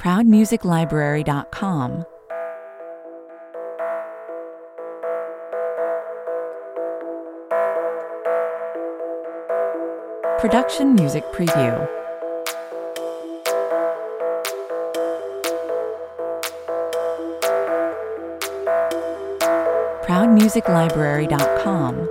ProudMusicLibrary.com. Production Music Preview. ProudMusicLibrary.com.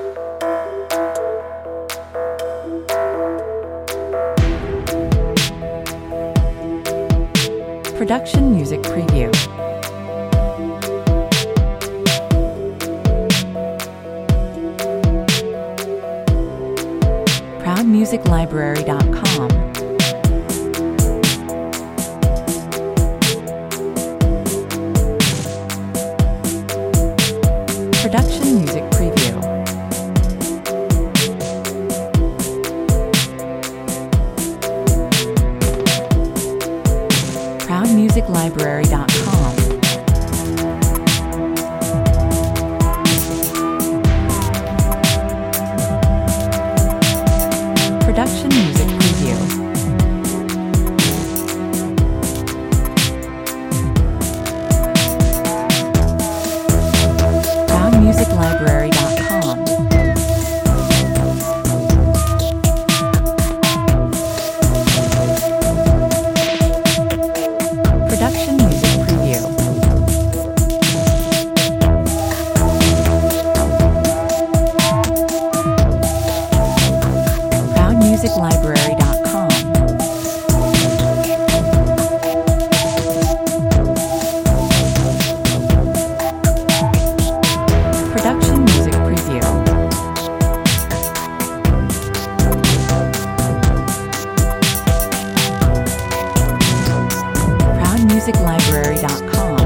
Production Music Preview. ProudMusicLibrary.com. Production Music Preview. ProudMusicLibrary.com. Production Music Preview. ProudMusicLibrary.com. Production Music Preview. ProudMusicLibrary.com. Production Music Preview. ProudMusicLibrary.com.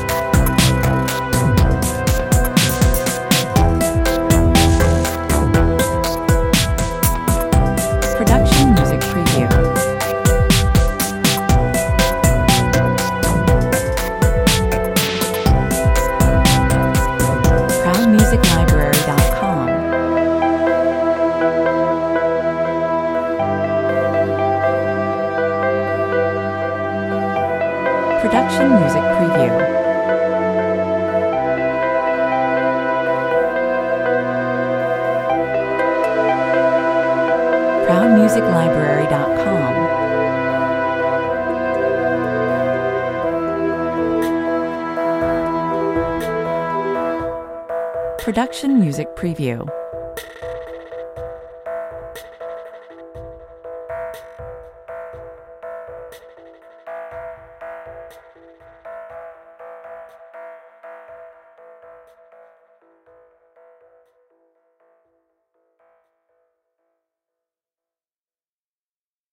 Production Music Preview. ProudMusicLibrary.com. Production Music Preview. ProudMusicLibrary.com. Production Music Preview.